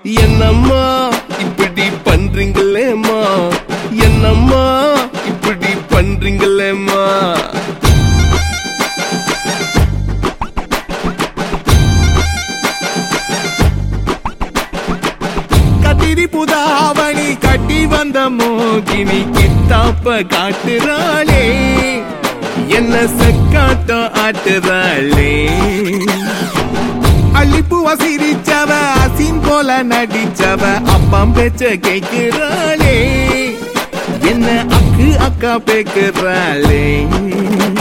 என்னம்மா இப்படி பண்றீங்களேம்மா, என்னம்மா இப்படி பண்றீங்களேம்மா. கத்திரி புதாவணி கட்டி வந்த மோகினி கித்தாப்ப காட்டுறாளே, என்ன செக்காட்டம் ஆட்டுறாளே. அள்ளிப்பூவ சிரிச்சவ அசின் போல நடிச்சவ அப்பம் பேச்ச கேட்கிறாளே, என்ன அக்கு அக்கா பேக்குறாளே.